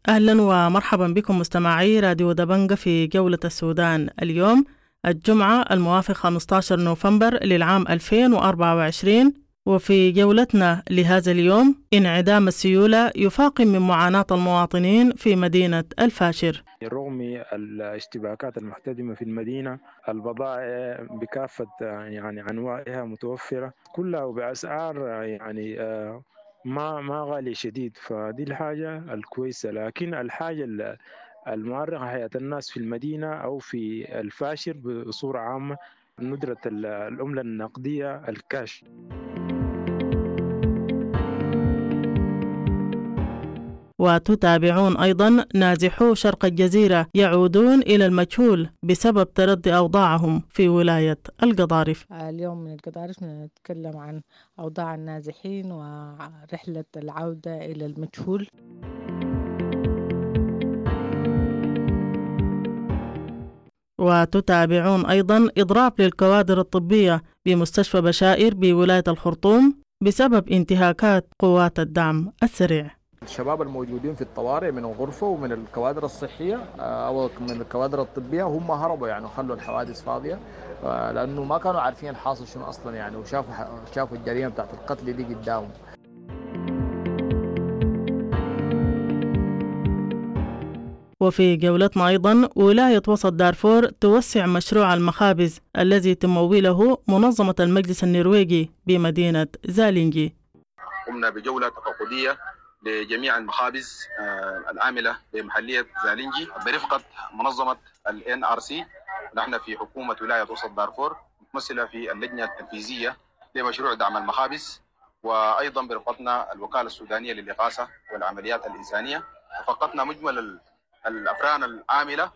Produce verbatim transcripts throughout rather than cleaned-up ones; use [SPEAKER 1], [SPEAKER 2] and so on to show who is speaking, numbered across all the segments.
[SPEAKER 1] أهلا ومرحبا بكم مستمعي راديو دبنجة في جولة السودان اليوم الجمعة الموافق خمسة عشر نوفمبر للعام ألفين وأربعة وعشرين. وفي جولتنا لهذا اليوم انعدام السيولة يفاقم من معاناة المواطنين في مدينة الفاشر.
[SPEAKER 2] رغم الاشتباكات المحتدمة في المدينة، البضائع بكافة يعني أنواعها متوفرة كلها وبأسعار يعني ما ما غالي شديد، فدي الحاجة الكويسة. لكن الحاجة المؤرقة حياة الناس في المدينة أو في الفاشر بصورة عامة ندرة العملة النقدية الكاش.
[SPEAKER 1] وتتابعون أيضا نازحو شرق الجزيرة يعودون إلى المجهول بسبب تردي أوضاعهم في ولاية القضارف.
[SPEAKER 3] اليوم من القضارف نتكلم عن أوضاع النازحين ورحلة العودة إلى المجهول.
[SPEAKER 1] وتتابعون أيضا إضراب للكوادر الطبية بمستشفى بشائر بولاية الخرطوم بسبب انتهاكات قوات الدعم السريع.
[SPEAKER 4] الشباب الموجودين في الطوارئ من الغرفة ومن الكوادر الصحية أو من الكوادر الطبية هم هربوا، يعني خلوا الحوادث فاضية لأنه ما كانوا عارفين الحاصل شنو أصلا، يعني وشافوا شافوا الجريمة بتاعت القتل دي قدامهم.
[SPEAKER 1] وفي جولتنا أيضا ولاية وسط دارفور توسع مشروع المخابز الذي تموله منظمة المجلس النرويجي بمدينة زالينجي.
[SPEAKER 5] قمنا بجولة تفقدية لجميع المخابز العاملة بمحلية زالينجي برفقة منظمة ال إن آر سي. نحن في حكومة ولاية وسط دارفور ممثلة في اللجنة التنفيذية لمشروع دعم المخابز، وأيضا برفقتنا الوكالة السودانية للإغاثة والعمليات الإنسانية. فقدنا مجمل الأفران العاملة.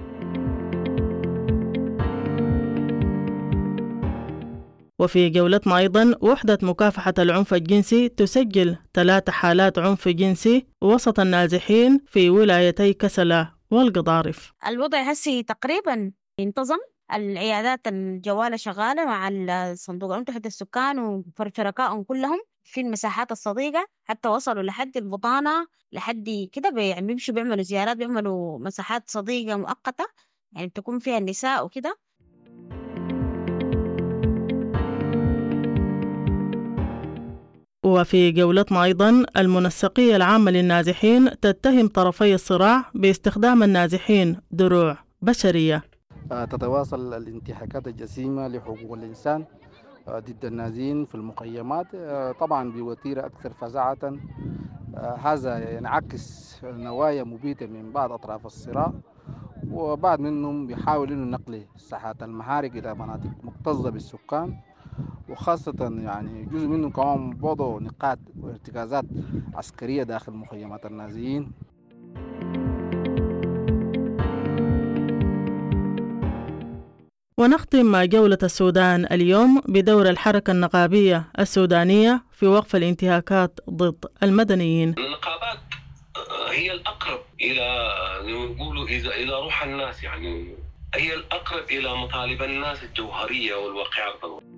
[SPEAKER 1] وفي جولتنا أيضا وحدة مكافحة العنف الجنسي تسجل ثلاث حالات عنف جنسي وسط النازحين في ولايتي كسلا والقضارف.
[SPEAKER 6] الوضع هسي تقريبا انتظم، العيادات الجوالة شغالة مع صندوق متحد السكان وشركائهم كلهم في المساحات الصديقة، حتى وصلوا لحد البطانة لحد كده يعني بيمشوا بيعملوا زيارات، بيعملوا مساحات صديقة مؤقتة يعني بتكون فيها النساء وكده.
[SPEAKER 1] وفي جولتنا أيضا المنسقية العامة للنازحين تتهم طرفي الصراع باستخدام النازحين دروع بشرية.
[SPEAKER 7] تتواصل الانتهاكات الجسيمة لحقوق الإنسان ضد النازحين في المخيمات، طبعا بوتيرة أكثر فزاعة. هذا ينعكس نوايا مبيتة من بعض أطراف الصراع، وبعض منهم بيحاول إنه نقل ساحات المحارق إلى مناطق مكتظة بالسكان، وخاصة يعني جزء منهم كمان وضعوا نقاط وارتكازات عسكرية داخل مخيمات النازحين.
[SPEAKER 1] ونختم جولة السودان اليوم بدور الحركة النقابية السودانية في وقف الانتهاكات ضد المدنيين.
[SPEAKER 8] النقابات هي الأقرب إلى نقولوا إذا إذا روح الناس، يعني هي الأقرب إلى مطالب الناس الجوهرية والواقعة الضرورية.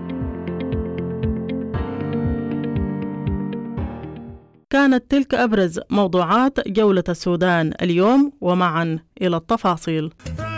[SPEAKER 1] كانت تلك أبرز موضوعات جولة السودان اليوم، ومعا إلى التفاصيل.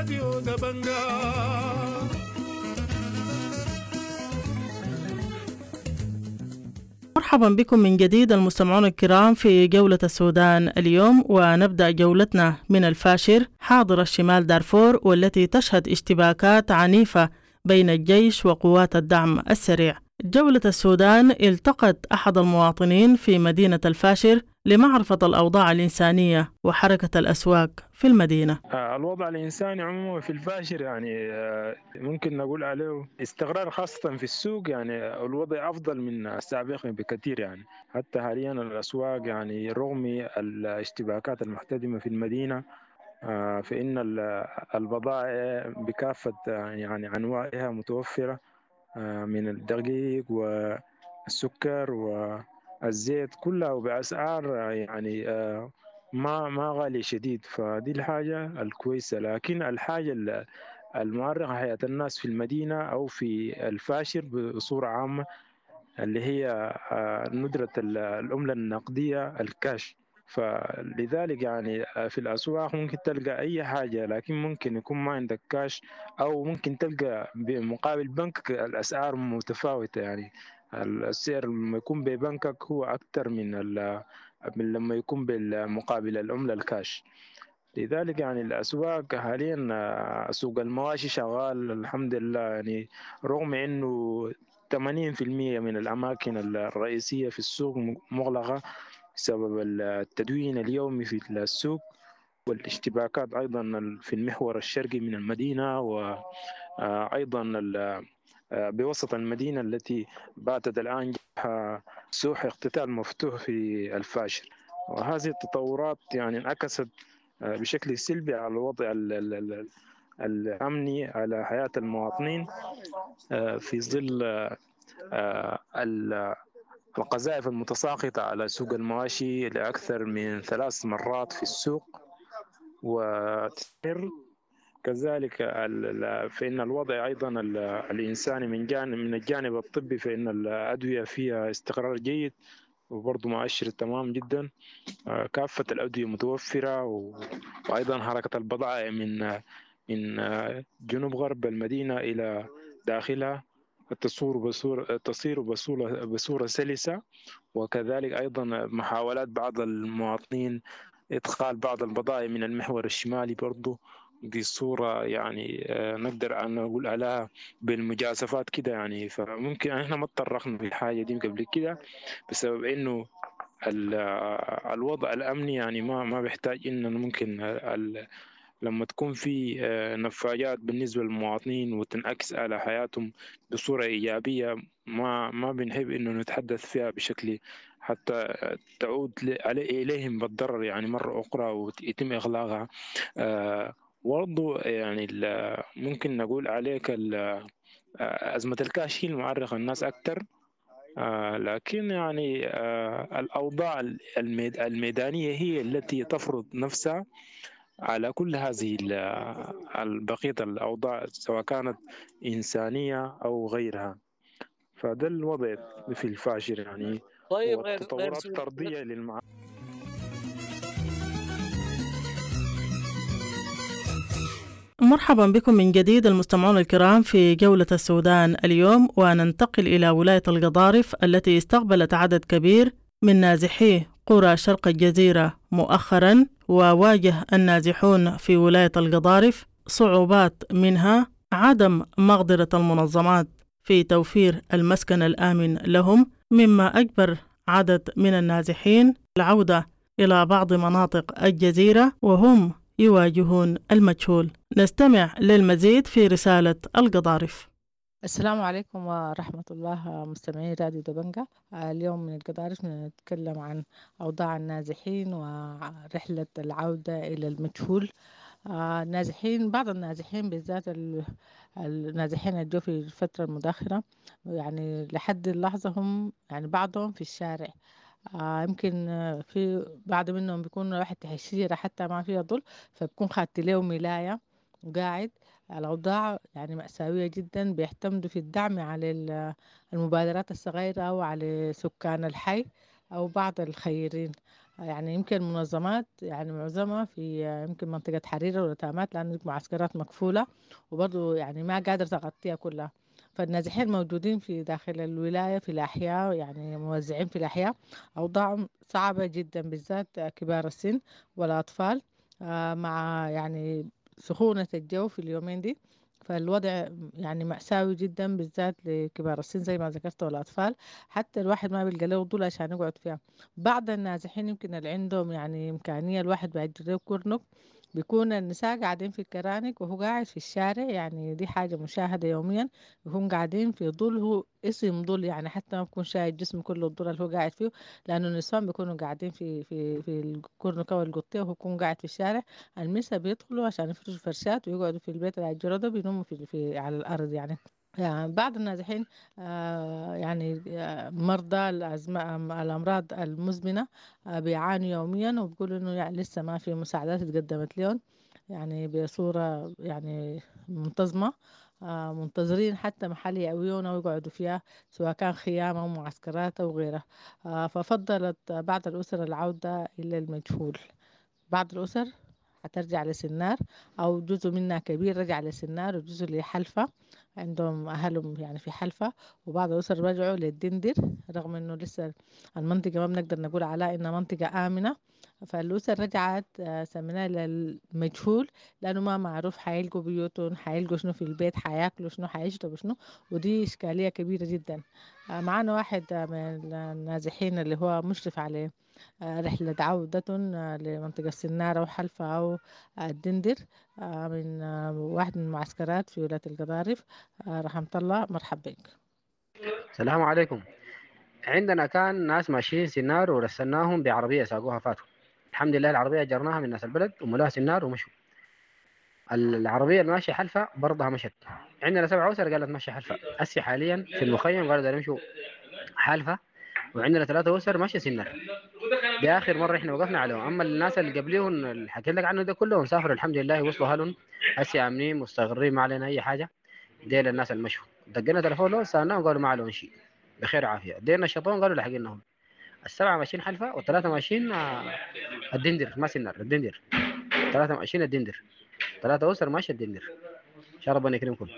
[SPEAKER 1] مرحبا بكم من جديد المستمعون الكرام في جولة السودان اليوم، ونبدأ جولتنا من الفاشر حاضر الشمال دارفور، والتي تشهد اشتباكات عنيفة بين الجيش وقوات الدعم السريع. جولة السودان التقت أحد المواطنين في مدينة الفاشر لمعرفة الأوضاع الإنسانية وحركة الأسواق في المدينة.
[SPEAKER 2] الوضع الإنساني عموما في الفاشر يعني ممكن نقول عليه استقرار، خاصة في السوق. يعني الوضع أفضل من السابق بكثير، يعني حتى حاليا الأسواق يعني رغم الاشتباكات المحتدمة في المدينة فإن البضائع بكافة يعني أنواعها متوفرة، من الدقيق والسكر والزيت كلها وبأسعار يعني ما ما غالي شديد، فدي الحاجة الكويسة. لكن الحاجة المؤرقة حياة الناس في المدينة أو في الفاشر بصورة عامة اللي هي ندرة العملة النقدية الكاش. فلذلك يعني في الأسواق ممكن تلقى أي حاجة، لكن ممكن يكون ما عندك كاش، أو ممكن تلقى بمقابل بنك الأسعار متفاوتة. يعني السعر لما يكون ببنكك هو أكتر من من لما يكون بالمقابل العملة الكاش. لذلك يعني الأسواق حاليا، آه، سوق المواشي شغال الحمد لله، يعني رغم أنه ثمانين بالمئة من الأماكن الرئيسية في السوق مغلقة بسبب التدوين اليومي في السوق، والاشتباكات أيضا في المحور الشرقي من المدينة، وأيضا بوسط المدينة التي باتت الآن سوح اقتتال مفتوح في الفاشر. وهذه التطورات يعني انعكست بشكل سلبي على الوضع الأمني على حياة المواطنين في ظل القذائف المتساقطة على سوق المواشي لأكثر من ثلاث مرات في السوق. وتستمر كذلك فإن الوضع أيضا الإنساني من جانب من الجانب الطبي، فإن الأدوية فيها استقرار جيد وبرضه مؤشر تمام جدا. كافة الأدوية متوفرة، وأيضا حركة البضائع من من جنوب غرب المدينة إلى داخلها تصور بصورة تصير بصورة بصورة سلسة. وكذلك أيضا محاولات بعض المواطنين إدخال بعض البضائع من المحور الشمالي برضو بصورة يعني نقدر أن نقول عليها بالمجازفات كده يعني. فممكن احنا ما تطرقنا في الحاجة دي قبل كده بسبب إنه الوضع الأمني يعني ما ما بيحتاج إنه ممكن لما تكون في نفايات بالنسبة للمواطنين وتنعكس على حياتهم بصورة إيجابية، ما ما بنحب إنه نتحدث فيها بشكل حتى تعود إليهم بالضرر يعني مرة أخرى ويتم إغلاقها. برضو يعني ممكن نقول عليك أزمة الكاش هي المعرقة الناس أكتر، لكن يعني الأوضاع الميدانية هي التي تفرض نفسها على كل هذه البقية الأوضاع سواء كانت إنسانية أو غيرها. فده الوضع في الفاشر يعني.
[SPEAKER 9] طيب
[SPEAKER 2] والتطورات الطردية للمع
[SPEAKER 1] مرحبا بكم من جديد المستمعون الكرام في جولة السودان اليوم، وننتقل إلى ولاية القضارف التي استقبلت عدد كبير من نازحي قرى شرق الجزيرة مؤخرا. وواجه النازحون في ولاية القضارف صعوبات، منها عدم مقدرة المنظمات في توفير المسكن الآمن لهم، مما أجبر عدد من النازحين العودة إلى بعض مناطق الجزيرة وهم يواجهون المجهول. نستمع للمزيد في رسالة القضارف.
[SPEAKER 3] السلام عليكم ورحمة الله مستمعي راديو دبنجة. اليوم من القضارف نتكلم عن أوضاع النازحين ورحلة العودة إلى المجهول. النازحين، بعض النازحين بالذات النازحين اللي جو في الفترة المتأخرة يعني لحد اللحظة هم يعني بعضهم في الشارع. آه يمكن آه في بعض منهم بيكون واحد تحت الشجرة حتى ما فيها ظل، فبكون خدت له ملاية وقاعد. الأوضاع يعني مأساوية جدا، بيعتمدوا في الدعم على المبادرات الصغيرة أو على سكان الحي أو بعض الخيرين. يعني يمكن منظمات يعني معظمها في يمكن منطقة حريرة والتامات، لأن معسكرات مقفولة وبرضو يعني ما قادر تغطيها كلها. فالنازحين موجودين في داخل الولاية في الأحياء، يعني موزعين في الأحياء. أوضاعهم صعبة جدا بالذات كبار السن والأطفال، مع يعني سخونة الجو في اليومين دي. فالوضع يعني مأساوي جدا بالذات لكبار السن زي ما ذكرت والأطفال. حتى الواحد ما بيلقى له ضل عشان يقعد فيها. بعض النازحين يمكن اللي عندهم يعني إمكانية الواحد بيأجر له كرنك، بيكون النساء قاعدين في الكرانك وهو قاعد في الشارع. يعني دي حاجة مشاهدة يوميا، بيكون قاعدين في ظل، هو اسم ظل يعني حتى ما بيكون شايف جسم كله الظل اللي هو قاعد فيه، لأنه النسوان بيكونوا قاعدين في في في الكرنكة والقطية وهو يكون قاعد في الشارع. النساء بيدخلوا عشان يفرشوا فرشات ويقعدوا في البيت اللي أجره ده، بينوموا في, في على الأرض يعني. يعني بعض النازحين آه يعني آه مرضى الأمراض المزمنة آه بيعانوا يوميا، وبيقولوا إنه يعني لسه ما في مساعدات اتقدمت لهم يعني بصورة يعني منتظمة. آه، منتظرين حتى محل يأويونا ويقعدوا فيها، سواء كان خيام أو معسكرات أو غيرها. آه، ففضلت بعض الأسر العودة إلى المجهول. بعض الأسر هترجع لسنار، أو جزء منها كبير رجع لسنار وجزء لحلفة، عندهم أهلهم يعني في حلفة. وبعض الأسر رجعوا للدندر، رغم إنه لسه المنطقة ما بنقدر نقول عليها إنها منطقة آمنة. فالأسر رجعت آه، سميناها للمجهول، لأنه ما معروف حيلقوا بيوتهم، حيلقوا شنو في البيت، حياكلوا شنو، حيشربوا شنو. ودي إشكالية كبيرة جدا. آه، معانا واحد آه، من النازحين اللي هو مشرف عليه آه، رحلة عودة آه، لمنطقة سنارة وحلفة أو آه، الدندر، آه، من آه، واحد من المعسكرات في ولاية القضارف. آه، رحمة الله، مرحبا بك.
[SPEAKER 9] السلام عليكم. عندنا كان ناس ماشيين سنار ورسلناهم بعربية ساقوها فاتوا. الحمد لله العربية جرناها من ناس البلد وملاها سنار ومشوا. العربية الماشية حلفة برضها مشت. عندنا سبعة أسر قالت ماشية حلفة، هسي حاليا في المخيم قالوا دايرين يمشوا حلفة. وعندنا ثلاثة أسر ماشية سنار، دي آخر مرة إحنا وقفنا عليهم. أما الناس اللي قبليهم اللي حكيت لك عنه ده كلهم سافروا الحمد لله، وصلوا أهلهم هسي آمنين مستقرين، ما علينا أي حاجة. ديل الناس المشوا دقينا تليفون له سألناهم قالوا ما عليهم شيء، بخير وعافية. دينا الشطون قالوا لحقناهم. السبعة ماشيين حلفة والثلاثة ماشيين آه، الدندر، ما سنار الدندر. ثلاثة ماشيين الدندر، ثلاثة أسر ماشي الدندر. إن شاء ربنا يكرمكم.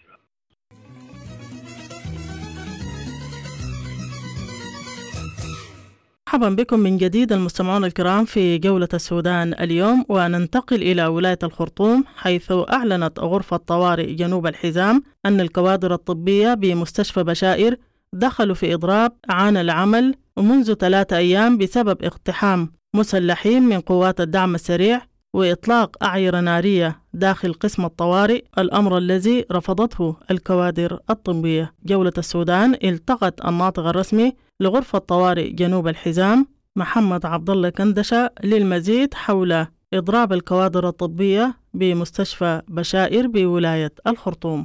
[SPEAKER 1] مرحبا بكم من جديد المستمعون الكرام في جولة السودان اليوم، وننتقل إلى ولاية الخرطوم، حيث أعلنت غرفة طوارئ جنوب الحزام أن الكوادر الطبية بمستشفى بشائر دخلوا في إضراب عن العمل منذ ثلاثة أيام بسبب اقتحام مسلحين من قوات الدعم السريع وإطلاق أعيرة نارية داخل قسم الطوارئ، الأمر الذي رفضته الكوادر الطبية. جولة السودان التقت الناطق الرسمي لغرفة طوارئ جنوب الحزام محمد عبد الله كندشة للمزيد حول إضراب الكوادر الطبية بمستشفى بشائر بولاية الخرطوم.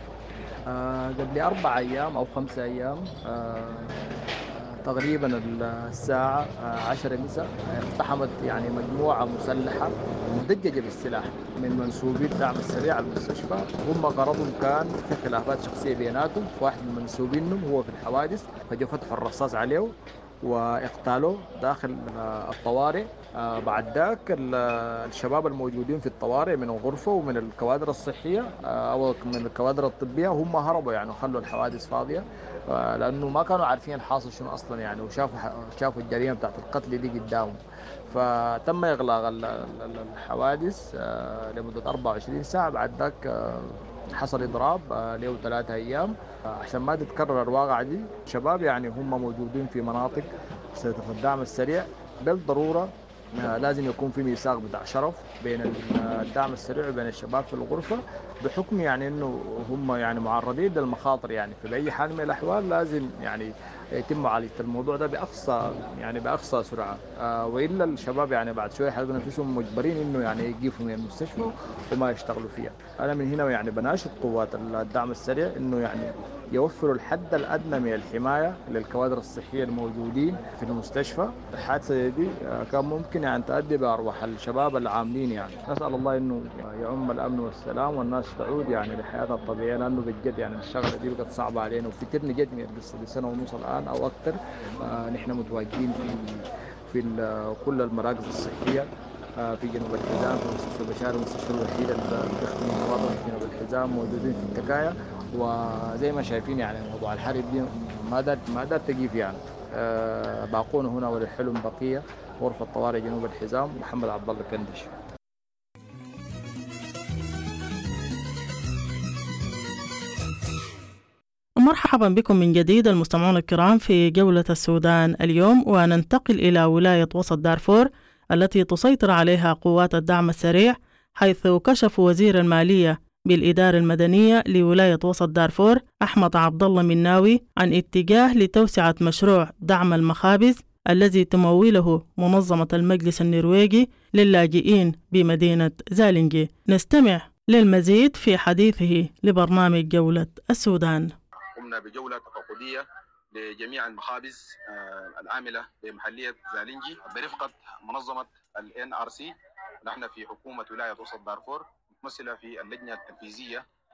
[SPEAKER 4] آه قبل أربع أيام أو خمسة أيام آه تقريبا الساعة عشرة مساء اقتحمت يعني مجموعة مسلحة مدججة بالسلاح من منسوبي الدعم السريع على المستشفى. هم غرضهم كان في خلافات شخصية بيناتهم، واحد من منسوبينهم هو في الحوادث، فجوا فتحوا الرصاص عليه واقتالوه داخل الطوارئ. بعد ذاك الشباب الموجودين في الطوارئ من الغرفة ومن الكوادر الصحية أو من الكوادر الطبية هم هربوا يعني وخلوا الحوادث فاضية، لأنه ما كانوا عارفين الحاصل شنو أصلا يعني، وشافوا شافوا الجريمة بتاعت القتل دي قدامهم. فتم إغلاق الحوادث لمدة أربعة وعشرين ساعة. بعد ذاك حصل إضراب له ثلاثة أيام عشان ما تتكرر الواقعة دي. شباب يعني هم موجودين في مناطق سيتم الدعم السريع، بالضرورة لازم يكون في ميثاق بتاع شرف بين الدعم السريع وبين الشباب في الغرفة، بحكم يعني انه هم يعني معرضين للمخاطر يعني، في اي حال من الاحوال لازم يعني يتم معالجة الموضوع ده باقصى يعني باقصى سرعة. آه والا الشباب يعني بعد شوية حيلقوا نفسهم مجبرين انه يعني يقيفوا من المستشفى وما يشتغلوا فيها. انا من هنا يعني بناشد قوات الدعم السريع انه يعني يوفروا الحد الادنى من الحمايه للكوادر الصحيه الموجودين في المستشفى. الحادثه دي كان ممكن يعني تؤدي بارواح الشباب العاملين يعني. نسال الله انه يعم الامن والسلام والناس تعود يعني لحياتها الطبيعيه، لانه بجد يعني الشغله دي بقت صعبه علينا وفترنا جد من القصه دي سنه ونص الان او اكثر. آه نحن متواجدين في في كل المراكز الصحيه في جنوب الحزام، في مستشفى بشار، المستشفى الوحيد اللي بيخدم المواطن في جنوب الحزام، موجودين في التكايا. وزي ما شايفين يعني موضوع الحرب دي ما دار ما دار تقيف يعني. أه باقون هنا وللحلم بقيه. غرفه طوارئ جنوب الحزام، محمد عبد الله كندش.
[SPEAKER 1] مرحبا بكم من جديد المستمعون الكرام في جولة السودان اليوم، وننتقل إلى ولاية وسط دارفور التي تسيطر عليها قوات الدعم السريع، حيث كشف وزير المالية بالإدارة المدنية لولاية وسط دارفور أحمد عبد الله مناوي عن اتجاه لتوسعة مشروع دعم المخابز الذي تموله منظمة المجلس النرويجي للاجئين بمدينة زالنجي. نستمع للمزيد في حديثه لبرنامج جولة السودان.
[SPEAKER 5] قمنا بجولة تفقدية لجميع المخابز العاملة بمحلية زالنجي برفقة منظمة ال إن آر سي. نحن في حكومة ولاية وسط دارفور متمثلة في اللجنة التنفيذية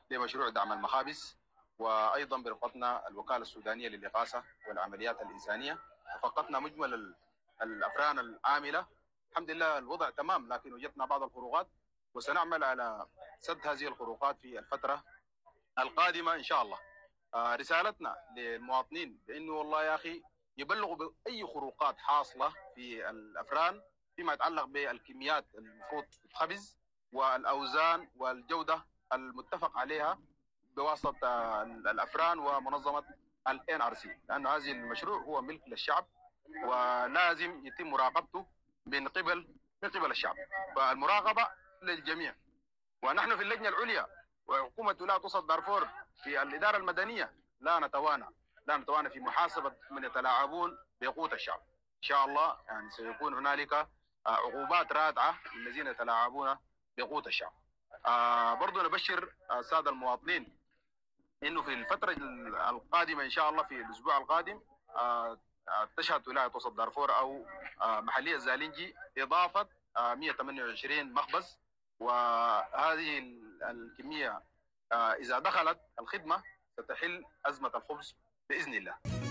[SPEAKER 5] لمشروع دعم المخابز، وأيضا برفقتنا الوكالة السودانية للإغاثة والعمليات الإنسانية. فقدنا مجمل الأفران العاملة. الحمد لله الوضع تمام، لكن وجدنا بعض الخروقات، وسنعمل على سد هذه الخروقات في الفترة القادمة إن شاء الله. آه رسالتنا للمواطنين بأنه والله يا أخي يبلغوا بأي خروقات حاصلة في الأفران فيما يتعلق بالكميات المفروض تتخبز والأوزان والجودة المتفق عليها بواسطة الأفران ومنظمة ال إن آر سي، لأن هذا المشروع هو ملك للشعب ولازم يتم مراقبته من قبل من قبل الشعب، فالمراقبة للجميع. ونحن في اللجنة العليا وحكومة ولاية وسط دارفور في الإدارة المدنية لا نتوانى لا نتوانى في محاسبة من يتلاعبون بقوت الشعب. إن شاء الله يعني سيكون هنالك عقوبات رادعة للذين يتلاعبون بقوت الشعب. آه برضو نبشر السادة المواطنين إنه في الفترة القادمة إن شاء الله في الأسبوع القادم آه تشهد ولاية وسط دارفور أو آه محلية زالنجي إضافة آه مئة وثمانية وعشرين مخبز، وهذه الكمية آه إذا دخلت الخدمة ستحل أزمة الخبز بإذن الله.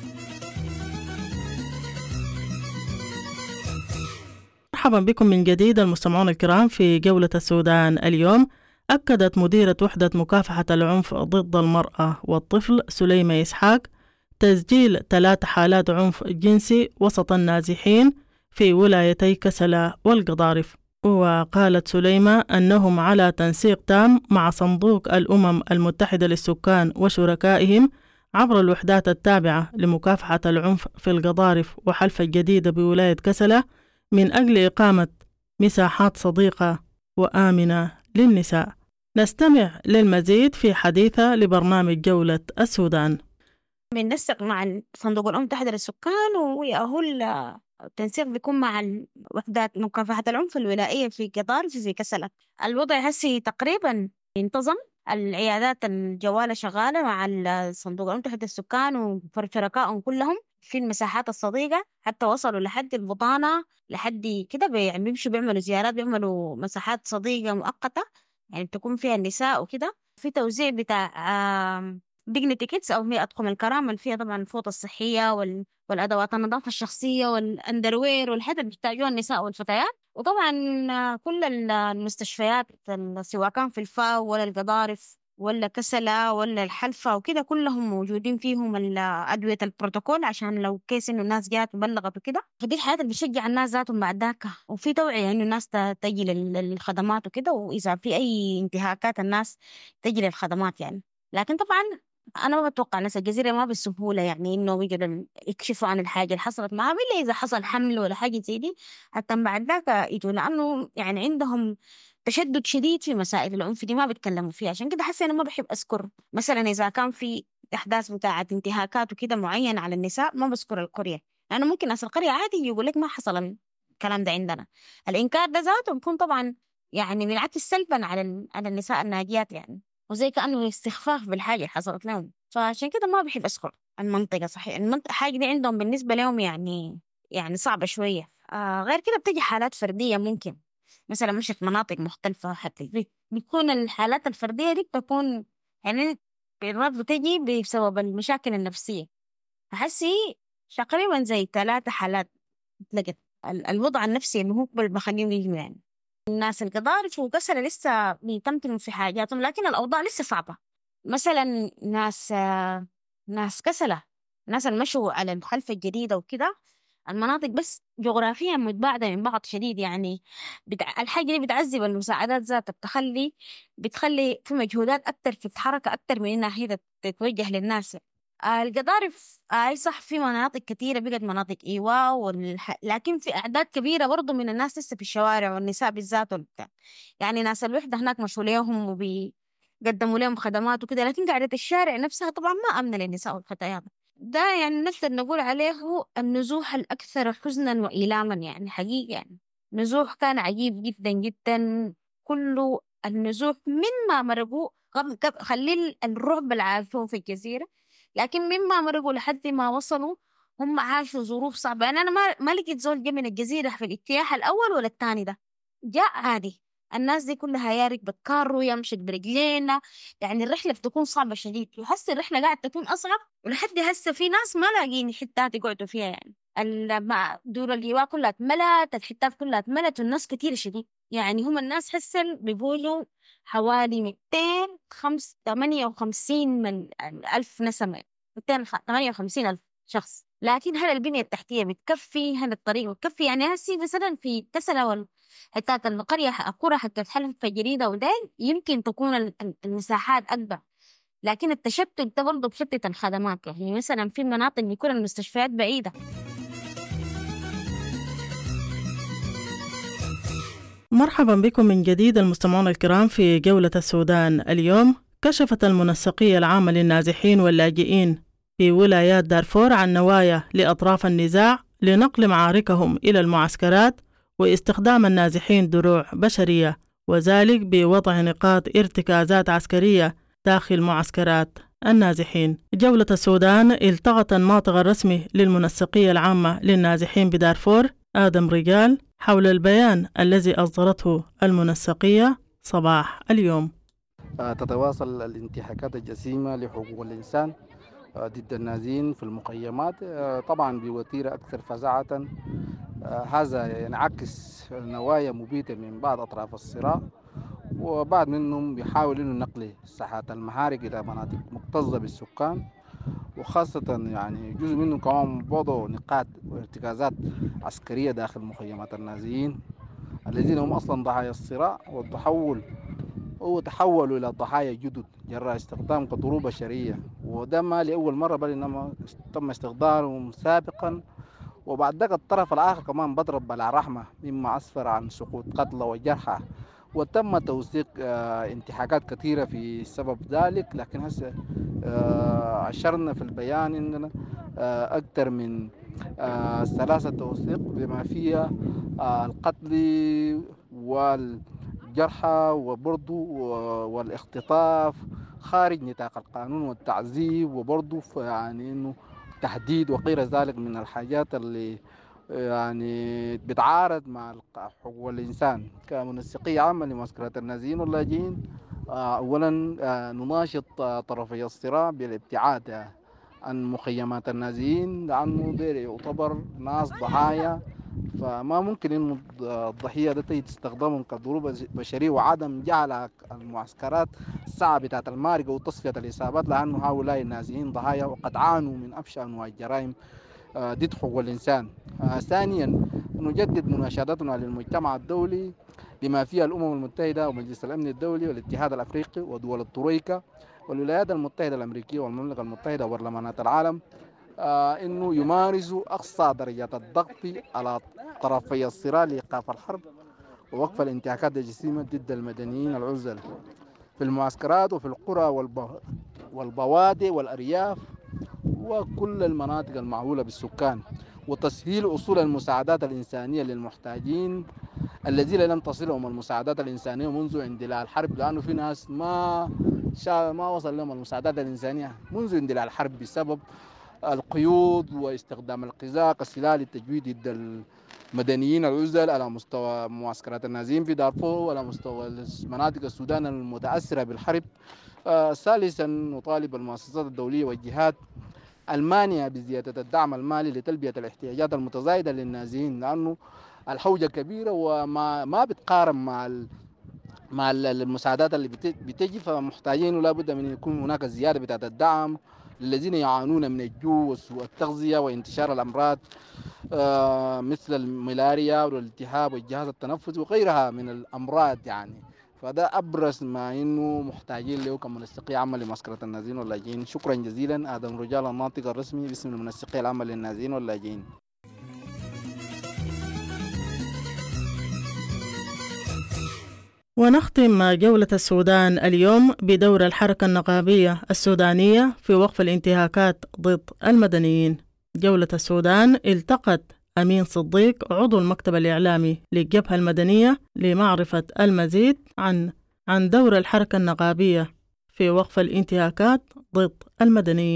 [SPEAKER 1] مرحبا بكم من جديد المستمعون الكرام في جولة السودان اليوم. أكدت مديرة وحدة مكافحة العنف ضد المرأة والطفل سليمة إسحاق تسجيل ثلاث حالات عنف جنسي وسط النازحين في ولايتي كسلا والقضارف. وقالت سليمة أنهم على تنسيق تام مع صندوق الأمم المتحدة للسكان وشركائهم عبر الوحدات التابعة لمكافحة العنف في القضارف وحلفة الجديدة بولاية كسلا من أجل إقامة مساحات صديقة وآمنة للنساء. نستمع للمزيد في حديثة لبرنامج جولة السودان.
[SPEAKER 6] بننسق مع صندوق الأمم المتحدة للسكان، وهو التنسيق بيكون مع وحدات مكافحة العنف الولائية في قطار في كسلة. الوضع هسي تقريبا انتظم، العيادات الجوالة شغالة مع صندوق الأمم المتحدة للسكان وشركائهم كلهم في المساحات الصديقة، حتى وصلوا لحد البطانة لحد كده، يعني بيمشوا بيعملوا زيارات، بيعملوا مساحات صديقة مؤقتة يعني تكون فيها النساء وكده. في توزيع بتاع ديجنيتي كيتس أو هي أطقم الكرامة اللي فيها طبعا الفوط الصحية وال... والأدوات النظافة الشخصية والأندروير والحاجات اللي بيحتاجوها النساء والفتيات. وطبعا كل المستشفيات سواء كان في الفاو ولا القضارف ولا كسلة ولا الحلفة وكده كلهم موجودين فيهم أدوية البروتوكول، عشان لو كيس إنه الناس جات وبلغت وكده. فدي الحياة اللي بتشجع الناس ذاتهم بعد ذاك، وفي توعية إنه الناس تجي للخدمات وكده، وإذا في أي انتهاكات الناس تجي للخدمات يعني. لكن طبعا أنا ما بتوقع ناس الجزيرة ما بالسهولة يعني إنه يقدروا يكشفوا عن الحاجة اللي حصلت معهم إلا إذا حصل حمل ولا حاجة زي دي، حتى بعد ذاك يجوا، لأنه يعني عندهم تشدد شديد في مسائل العنف دي ما بيتكلموا فيها. عشان كده حاسة أنا ما بحب أذكر مثلا إذا كان في أحداث بتاعة انتهاكات وكده معينة على النساء، ما بذكر القرية، لأنه ممكن ناس القرية عادي يقول لك ما حصل الكلام ده عندنا. الإنكار ده ذاته بيكون طبعا يعني بينعكس سلبا على على النساء الناجيات يعني، وزي كأنه استخفاف بالحاجة اللي حصلت لهم. فعشان كده ما بحب أذكر المنطقة. صحيح المنطقة حاجة دي عندهم بالنسبة لهم يعني يعني صعبة شوية. آه غير كده بتجي حالات فردية، ممكن مثلا مشت مناطق مختلفة، حتى بيكون الحالات الفردية دي بتكون يعني بالرد بتجي بسبب المشاكل النفسية. فحسي تقريبا زي ثلاثة حالات لقت الوضع النفسي اللي هو بخليهم يجوا يعني. الناس القضارف وكسر لسه بيتمتموا في حاجاتهم، لكن الأوضاع لسه صعبة. مثلا ناس ناس كسلة، ناس المشوا على الحلفة الجديدة وكده، المناطق بس جغرافيا متباعدة من بعض شديد يعني. بتع... الحاجة دي بتعذب المساعدات ذاتها، بتخلي بتخلي في مجهودات أكتر، في الحركة أكتر من إنها هي تتوجه للناس. آه القضارف آه أي صح في مناطق كثيرة بقت مناطق إيواء والح... لكن في أعداد كبيرة برضو من الناس لسه في الشوارع، والنساء بالذات والبتاع. يعني ناس الوحدة هناك مشوا ليهم وبيقدموا لهم خدمات وكده، لكن قاعدة الشارع نفسها طبعا ما أمنة للنساء والفتيات. ده يعني نقدر نقول عليه النزوح الأكثر حزنا وإيلاما يعني، حقيقة يعني نزوح كان عجيب جدا جدا. كله النزوح مما مرقوا خلي الرعب العاشوا في الجزيرة، لكن مما مرقوا لحد ما وصلوا هم عاشوا ظروف صعبة. يعني أنا ما ما لقيت زول جا من الجزيرة في الاجتياح الأول ولا الثاني، ده جاء عادي الناس دي كلها يا ركبت كارو يا مشت برجلينا. يعني الرحلة بتكون صعبة شديد، وحس الرحلة قاعد تكون أصعب، ولحد هسه في ناس ما لاقين حتات يقعدوا فيها. يعني ال- ما- دور الإيواء كلها اتملت، الحتات كلها اتملت، والناس كتير شديد. يعني هم الناس حسن بيقولوا حوالي مئتين وثمانية وخمسين من ألف نسمة، مئتين وثمانية وخمسين ألف شخص. لكن هل البنية التحتية بتكفي؟ هل الطريق بتكفي؟ يعني هسي مثلا في كسلة وال حتات القرية القرى حتى حلف جديدة وديل يمكن تكون ال- ال- المساحات أكبر، لكن التشتت ده برضه بشتت الخدمات. يعني مثلا في مناطق بيكون المستشفيات بعيدة.
[SPEAKER 1] مرحبا بكم من جديد المستمعون الكرام في جولة السودان اليوم. كشفت المنسقية العامة للنازحين واللاجئين في ولايات دارفور عن نوايا لأطراف النزاع لنقل معاركهم إلى المعسكرات واستخدام النازحين دروع بشرية، وذلك بوضع نقاط ارتكازات عسكرية داخل معسكرات النازحين. جولة السودان التقط الناطق الرسمي للمنسقية العامة للنازحين بدارفور آدم رجال حول البيان الذي أصدرته المنسقية صباح اليوم.
[SPEAKER 7] تتواصل الانتهاكات الجسيمة لحقوق الإنسان ضد النازحين في المخيمات، طبعا بوتيرة أكثر فزاعة. هذا ينعكس نوايا مبيتة من بعض أطراف الصراع، وبعض منهم بيحاول إنه نقل ساحات المحارق إلى مناطق مكتظة بالسكان، وخاصة يعني جزء منهم كمان وضعوا نقاط وارتكازات عسكرية داخل مخيمات النازحين الذين هم أصلا ضحايا الصراع، والتحول هو تحولوا إلى ضحايا جدد جراء استخدام كضروب بشرية، وده ما لأول مرة بل إنما تم استخدامهم سابقا. وبعد ذلك الطرف الآخر كمان بضرب بلا رحمة، مما أسفر عن سقوط قتلى وجرحى، وتم توثيق آه انتهاكات كثيرة في سبب ذلك. لكن هسه آه أشرنا في البيان إننا آه أكثر من آه ثلاثة توثيق بما فيها آه القتل والجرحى وبرضو والاختطاف خارج نطاق القانون والتعذيب، وبرضو يعني إنه تحديد وغير ذلك من الحاجات اللي يعني بتعارض مع حقوق الإنسان. كمنسقية عامة لمعسكرات النازحين واللاجئين، أولا نناشط طرفي الصراع بالابتعاد عن مخيمات النازحين، لأنه دير يعتبر ناس ضحايا، فما ممكن إنه الضحية ده تستخدمهم كضروب بشرية، وعدم جعل المعسكرات الساعة بتاعت المارقة وتصفية الإصابات، لأنه هؤلاء النازحين ضحايا وقد عانوا من أبشع أنواع الجرائم ضد حقوق الإنسان. ثانيا نجدد مناشدتنا للمجتمع الدولي بما فيها الأمم المتحدة ومجلس الأمن الدولي والاتحاد الأفريقي ودول الترويكا والولايات المتحدة الأمريكية والمملكة المتحدة وبرلمانات العالم آه إنه يمارسوا أقصى درجات الضغط على طرفي الصراع لإيقاف الحرب ووقف الانتهاكات الجسيمة ضد المدنيين العزل في المعسكرات وفي القرى والبوادي والأرياف وكل المناطق المعهولة بالسكان، وتسهيل وصول المساعدات الإنسانية للمحتاجين الذين لم تصلهم المساعدات الإنسانية منذ اندلاع الحرب، لأنه في ناس ما شا ما وصل لهم المساعدات الإنسانية منذ اندلاع الحرب بسبب القيود واستخدام القذاء كسلاح للتجويد ضد المدنيين العزل على مستوى معسكرات النازحين في دارفور وعلى مستوى مناطق السودان المتأثرة بالحرب. آه ثالثا نطالب المؤسسات الدولية والجهات المانعة بزيادة الدعم المالي لتلبية الاحتياجات المتزايدة للنازحين، لأنه الحوجة كبيرة وما ما بتقارن مع مع المساعدات اللي بتجي، فمحتاجين ولا بد من يكون هناك زيادة بتاعت الدعم للذين يعانون من الجوع والتغذية وانتشار الأمراض آه مثل الملاريا والالتهاب والجهاز التنفسي وغيرها من الأمراض. يعني فده أبرز ما إنه محتاجين له كمنسقية عامة لمعسكرات النازحين واللاجئين. شكرا جزيلا. آدم رجال الناطق الرسمي باسم المنسقية العامة للنازحين واللاجئين.
[SPEAKER 1] ونختم جولة السودان اليوم بدور الحركة النقابية السودانية في وقف الانتهاكات ضد المدنيين. جولة السودان التقت أمين صديق عضو المكتب الإعلامي للجبهة المدنية لمعرفة المزيد عن عن دور الحركة النقابية في وقف الانتهاكات ضد المدنيين.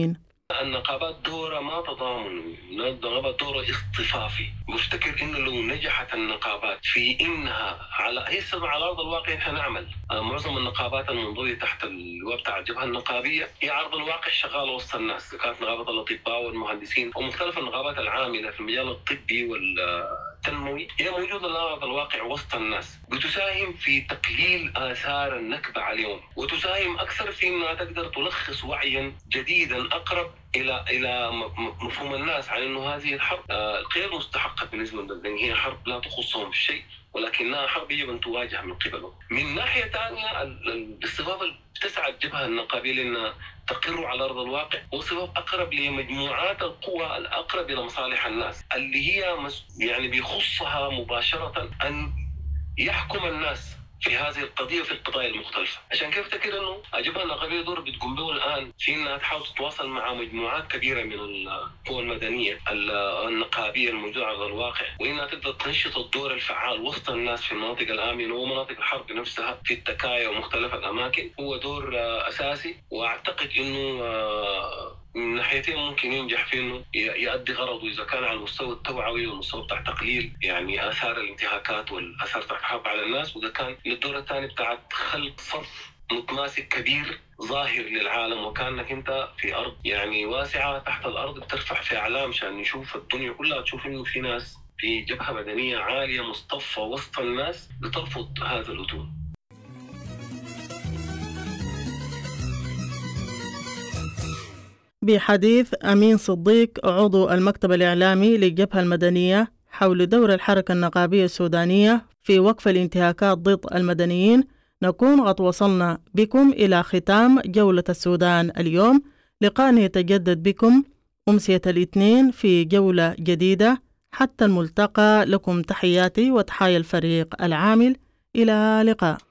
[SPEAKER 8] النقابات دورها ما تضامن، النقابات دورها اصطفافي. بفتكر انه لو نجحت النقابات في انها على هي السبب على ارض الواقع احنا نعمل. معظم النقابات المنضوية تحت اللواء بتاع الجبهة النقابية هي عرض الواقع شغالة وسط الناس، كانت نقابة الأطباء والمهندسين ومختلف النقابات العاملة في المجال الطبي والتنموي، هي موجودة على ارض الواقع وسط الناس، بتساهم في تقليل آثار النكبة عليهم، وتساهم أكثر في أنها تقدر تلخص وعيا جديدا أقرب الى الى مفهوم الناس عن انه هذه الحرب غير مستحقه بالنسبه لهم، هي حرب لا تخصهم في شيء ولكنها حرب يجب ان تواجه من قبلهم. من ناحيه ثانيه الاستفاضه اللي بتسعى الجبهه النقابيه لانها تقر على ارض الواقع وصفات اقرب لمجموعات القوى الاقرب الى مصالح الناس اللي هي يعني بيخصها مباشره ان يحكم الناس في هذه القضية في القضايا المختلفة. عشان كيف افتكر انه الجبهة النقابية دور بتقوم به الان في انها تحاول تتواصل مع مجموعات كبيرة من القوى المدنية النقابية الموجودة على الواقع، وانها تقدر تنشط الدور الفعال وسط الناس في المناطق الآمنة ومناطق الحرب نفسها في التكايا ومختلف الاماكن، هو دور اساسي. واعتقد انه من ناحيتين ممكن ينجح في انه يؤدي غرضه اذا كان على المستوى التوعوي والمستوى بتاع تقليل يعني اثار الانتهاكات والاثار بتاع الحرب على الناس، واذا كان للدور الثاني بتاع خلق صف متماسك كبير ظاهر للعالم، وكانك انت في ارض يعني واسعه تحت الارض بترفع في اعلام عشان نشوف الدنيا كلها تشوف انه في ناس في جبهه مدنيه عاليه مصطفى وسط الناس بترفض هذا الأتون.
[SPEAKER 1] بحديث أمين صديق عضو المكتب الإعلامي للجبهة المدنية حول دور الحركة النقابية السودانية في وقف الانتهاكات ضد المدنيين، نكون قد وصلنا بكم إلى ختام جولة السودان اليوم. لقاء يتجدد بكم أمسية الاثنين في جولة جديدة. حتى الملتقى، لكم تحياتي وتحايا الفريق العامل. إلى لقاء.